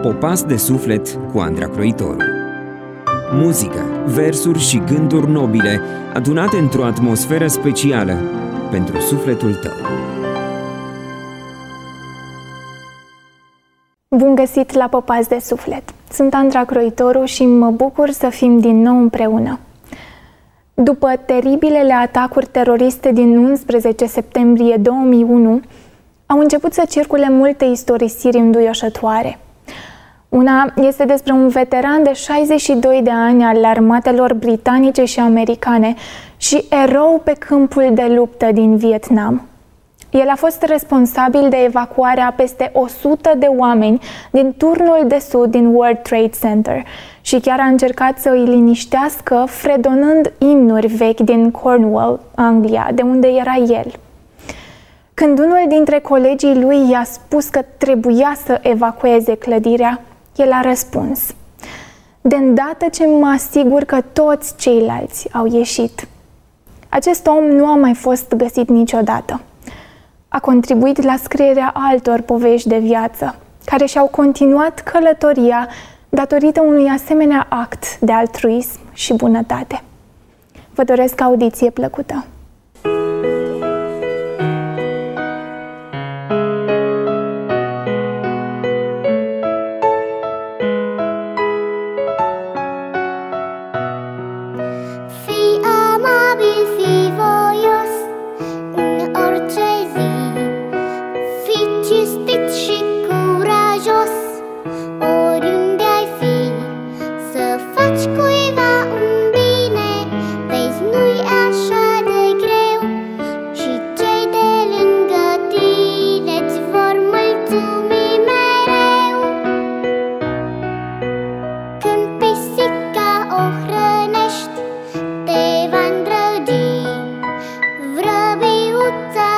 Popas de suflet cu Andra Croitoru. Muzică, versuri și gânduri nobile adunate într-o atmosferă specială pentru sufletul tău. Bun găsit la Popas de suflet! Sunt Andra Croitoru și mă bucur să fim din nou împreună. După teribilele atacuri teroriste din 11 septembrie 2001, au început să circule multe istorisiri înduioșătoare. Una este despre un veteran de 62 de ani al armatelor britanice și americane și erou pe câmpul de luptă din Vietnam. El a fost responsabil de evacuarea peste 100 de oameni din turnul de sud din World Trade Center și chiar a încercat să îi liniștească fredonând imnuri vechi din Cornwall, Anglia, de unde era el. Când unul dintre colegii lui i-a spus că trebuia să evacueze clădirea, el a răspuns: "De îndată ce mă asigur că toți ceilalți au ieșit." Acest om nu a mai fost găsit niciodată. A contribuit la scrierea altor povești de viață, care și-au continuat călătoria datorită unui asemenea act de altruism și bunătate. Vă doresc audiție plăcută!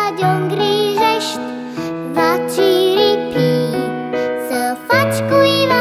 Faci cuiva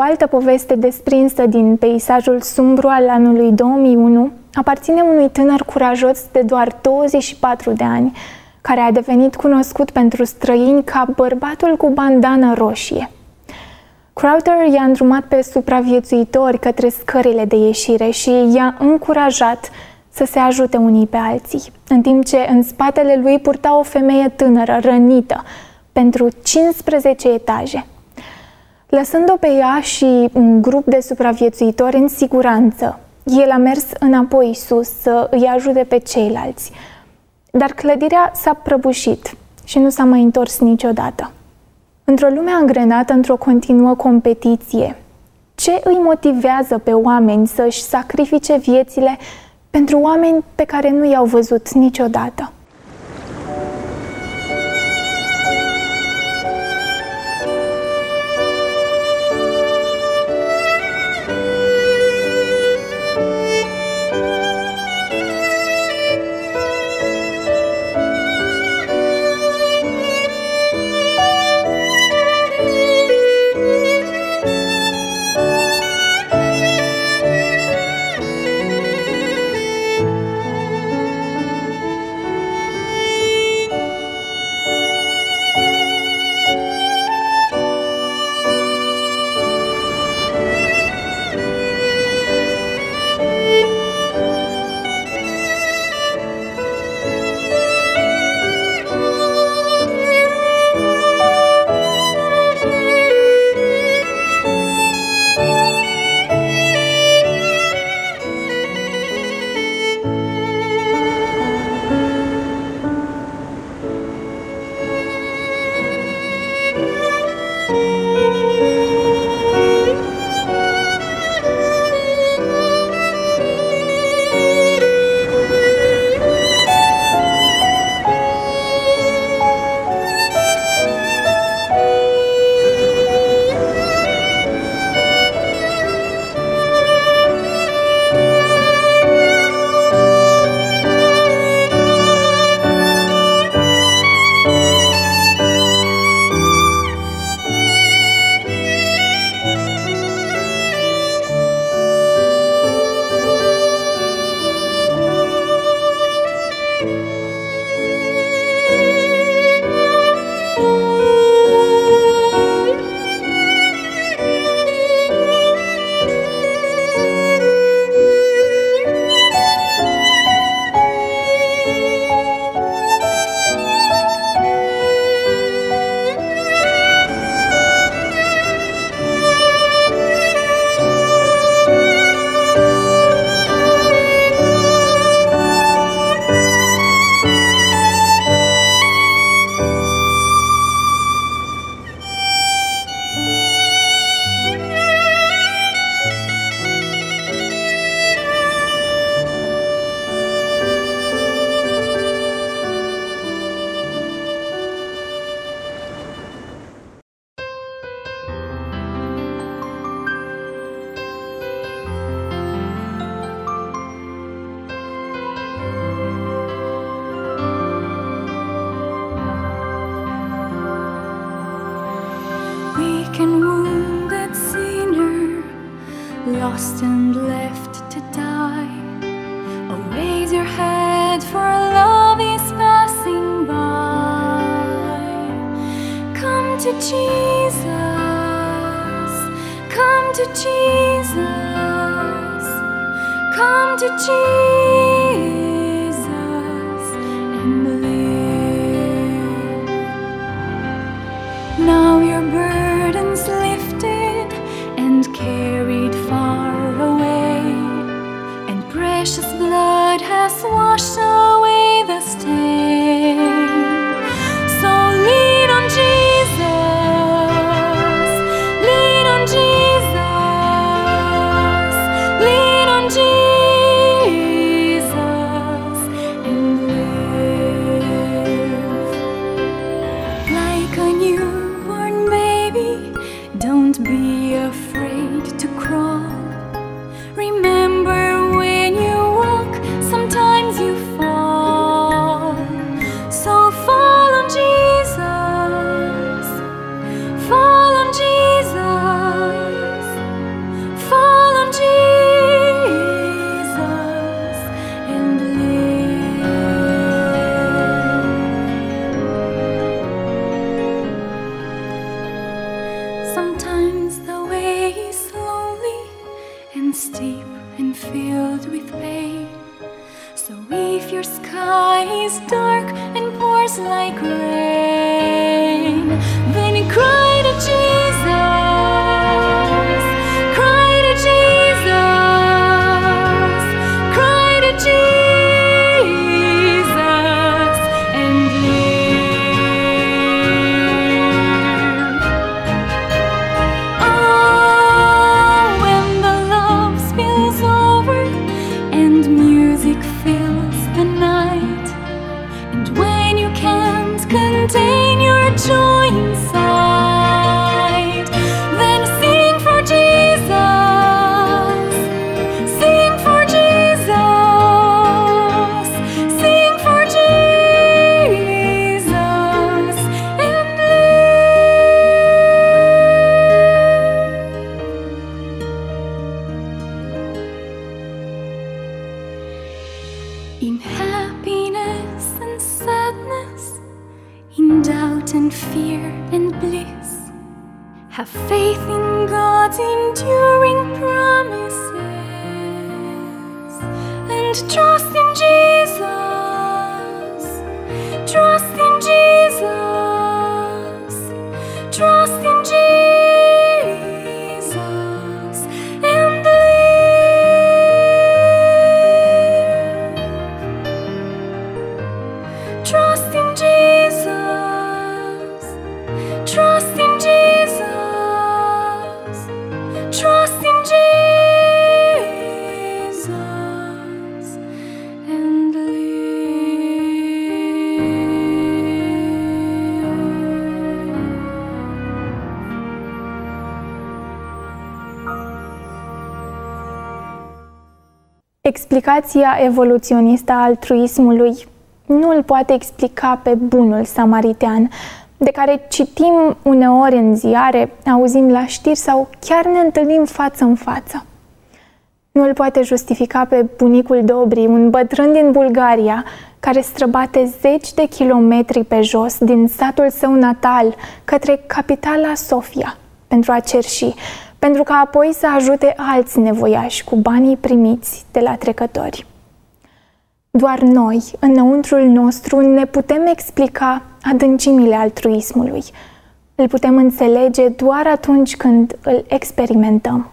altă poveste desprinsă din peisajul sumbru al anului 2001 aparține unui tânăr curajos de doar 24 de ani, care a devenit cunoscut pentru străini ca bărbatul cu bandana roșie. Crowther i-a îndrumat pe supraviețuitori către scările de ieșire și i-a încurajat să se ajute unii pe alții, în timp ce în spatele lui purta o femeie tânără, rănită, pentru 15 etaje. Lăsând-o pe ea și un grup de supraviețuitori în siguranță, el a mers înapoi sus să îi ajute pe ceilalți. Dar clădirea s-a prăbușit și nu s-a mai întors niciodată. Într-o lume angrenată într-o continuă competiție, ce îi motivează pe oameni să-și sacrifice viețile pentru oameni pe care nu i-au văzut niciodată? Lost and left to die. Oh, raise your head, for love is passing by. Come to Jesus, come to Jesus, come to Jesus and live. Now your burden's lifted and carried far away, and precious blood has washed away the stain. So lean on Jesus, lean on Jesus, lean on Jesus and live. Like a newborn baby, don't be afraid to crawl. Remember, when you walk, sometimes you fall. filled with pain. So if your sky is dark and pours like rain, then cry to Jesus, cry to Jesus, cry to Jesus and live. Oh, when the love spills over and music fills the night, and when you can't contain your joy inside, then sing for Jesus, sing for Jesus, sing for Jesus and live. In happiness and sadness, in doubt and fear and bliss, have faith in God's enduring promises, and trust in Jesus, trust in Jesus, trust in Jesus and live. Trust in Jesus, trust in Jesus, trust in Jesus and Explicația evoluționistă a altruismului nu îl poate explica pe bunul samaritean, de care citim uneori în ziare, auzim la știri sau chiar ne întâlnim față în față. Nu îl poate justifica pe bunicul Dobri, un bătrân din Bulgaria, care străbate 10 de kilometri pe jos din satul său natal către capitala Sofia pentru a cerși, pentru ca apoi să ajute alți nevoiași cu banii primiți de la trecători. Doar noi, înăuntrul nostru, ne putem explica adâncimile altruismului. Îl putem înțelege doar atunci când îl experimentăm.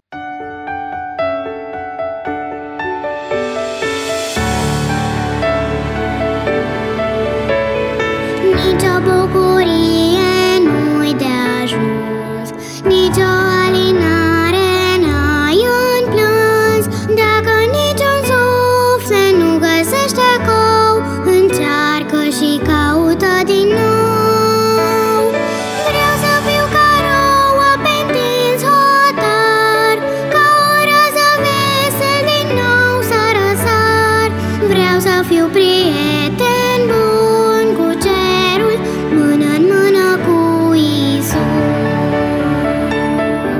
Nicio bucurie nu-i de ajuns, nicio alinare n-ai în plâns, dacă niciun suflet nu găsește acou, încearcă și caută din nou. Vreau să fiu ca rouă pe întins hotar, ca o rază vesel din nou să răsar. Vreau să fiu prieten bun cu cerul, mână în mână cu Iisus.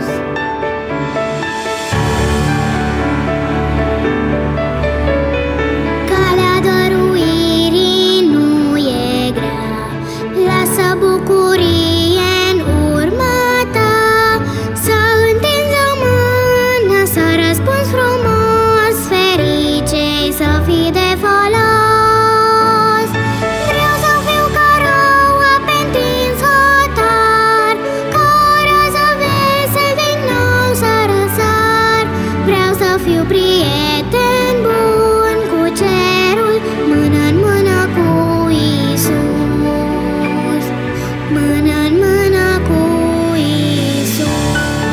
Calea dăruirii nu e grea, lasă bucurie în urma ta, să întinzi o mână, să răspunzi frumos, fericei să fii de folos. Vreau să fiu ca rouă pe întins hotar, ca o rază vesel din nou să răsar. Vreau să fiu prieten bun cu cerul, mână în mână cu Iisus, mână în mână cu Iisus.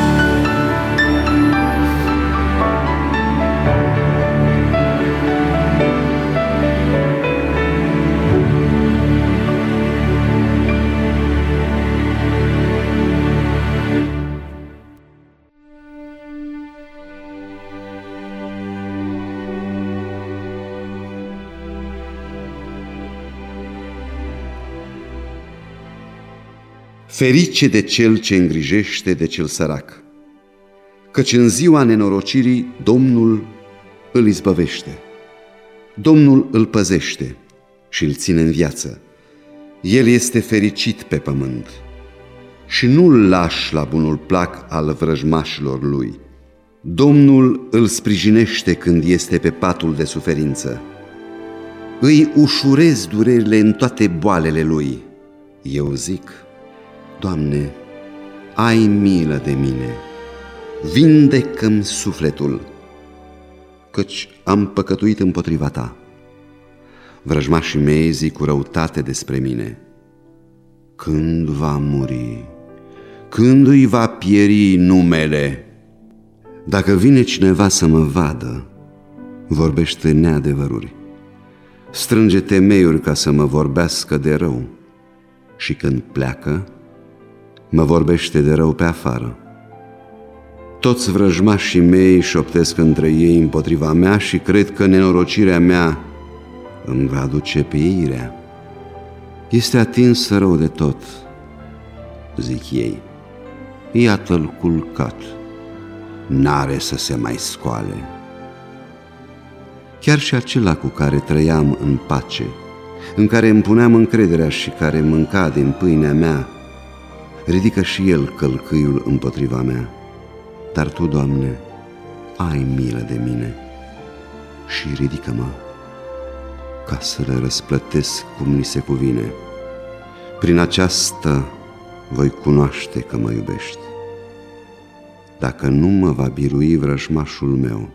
Ferice de cel ce îngrijește de cel sărac, căci în ziua nenorocirii Domnul îl izbăvește. Domnul îl păzește și îl ține în viață. El este fericit pe pământ și nu-l lași la bunul plac al vrăjmașilor lui. Domnul îl sprijinește când este pe patul de suferință. Îi ușurez durerile în toate boalele lui. Eu zic: Doamne, ai milă de mine, vindecă-mi sufletul, căci am păcătuit împotriva ta. Vrăjmașii mei zic cu răutate despre mine: când va muri? Când îi va pieri numele? Dacă vine cineva să mă vadă, vorbește neadevăruri, strânge temeiuri ca să mă vorbească de rău, și când pleacă, mă vorbește de rău pe afară. Toți vrăjmașii mei șoptesc între ei împotriva mea și cred că nenorocirea mea îmi va aduce pieirea. Este atins rău de tot, zic ei, iată-l culcat, n-are să se mai scoale. Chiar și acela cu care trăiam în pace, în care îmi puneam încrederea și care mânca din pâinea mea, ridică și el călcâiul împotriva mea. Dar Tu, Doamne, ai milă de mine și ridică-mă ca să le răsplătesc cum mi se cuvine. Prin aceasta voi cunoaște că mă iubești. Dacă nu mă va birui vrăjmașul meu,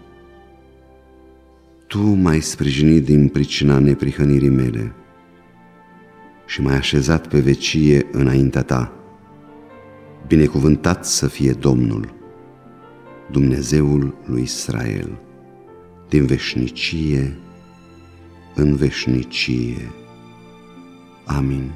Tu m-ai sprijinit din pricina neprihănirii mele și m-ai așezat pe vecie înaintea Ta. Binecuvântat să fie Domnul, Dumnezeul lui Israel, din veșnicie în veșnicie. Amin.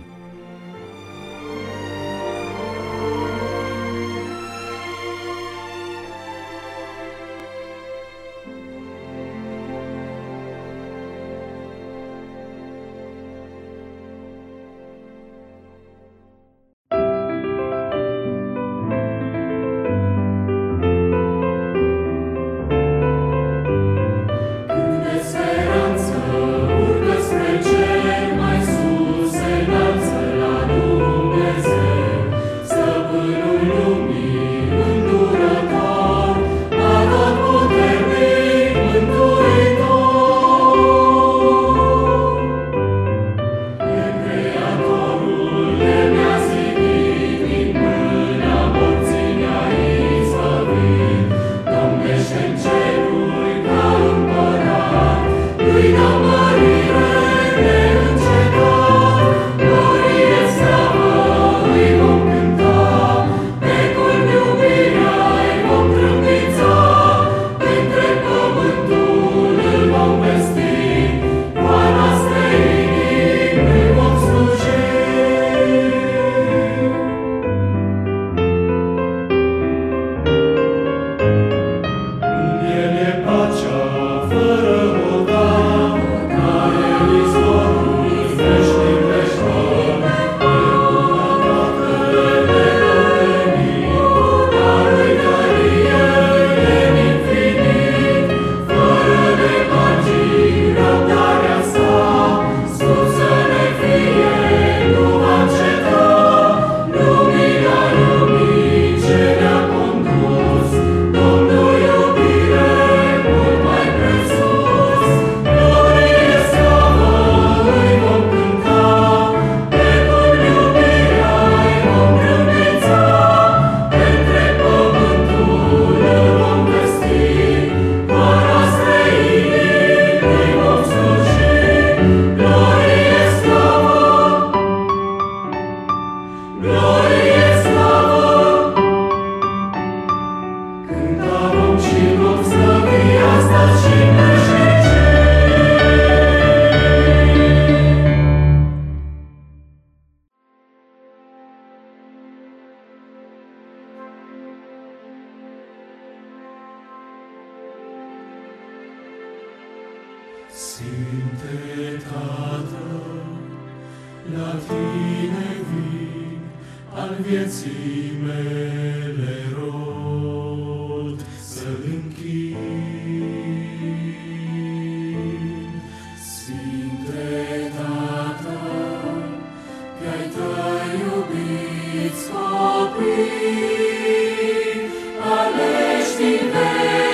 Sfinte Tată, la Tine vin, al vieții mele rod să-L închin. Sfinte Tată, pe-ai Tăi iubiți copii, aleși din veci,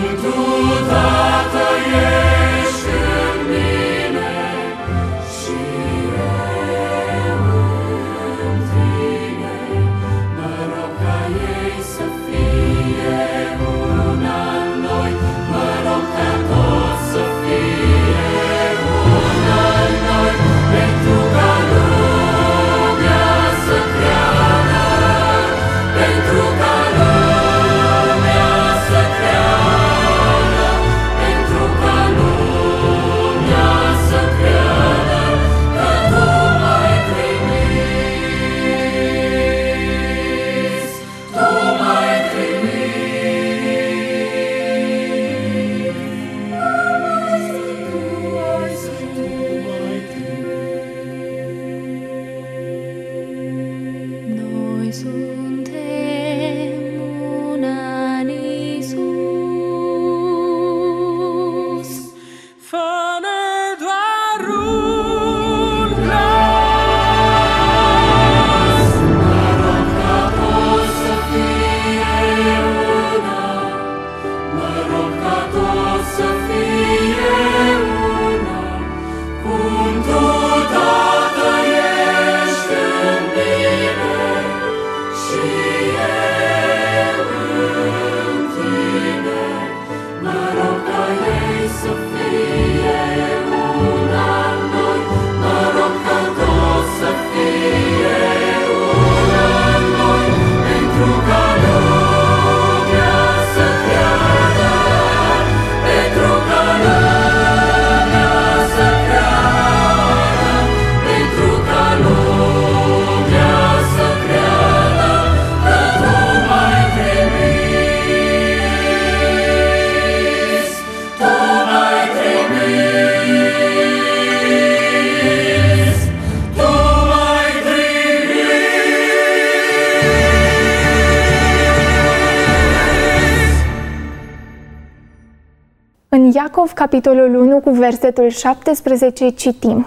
În Iacov, capitolul 1, cu versetul 17, citim: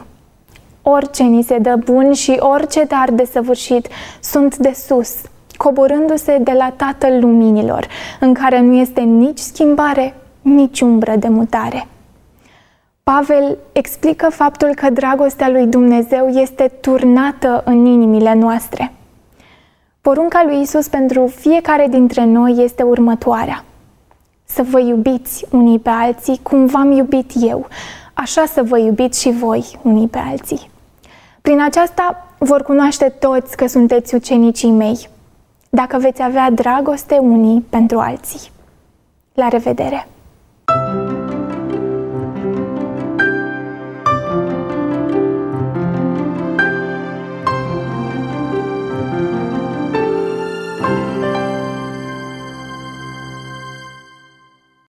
Orice ni se dă bun și orice dar desăvârșit sunt de sus, coborându-se de la Tatăl Luminilor, în care nu este nici schimbare, nici umbră de mutare. Pavel explică faptul că dragostea lui Dumnezeu este turnată în inimile noastre. Porunca lui Isus pentru fiecare dintre noi este următoarea: să vă iubiți unii pe alții cum v-am iubit eu, așa să vă iubiți și voi unii pe alții. Prin aceasta vor cunoaște toți că sunteți ucenicii mei, dacă veți avea dragoste unii pentru alții. La revedere!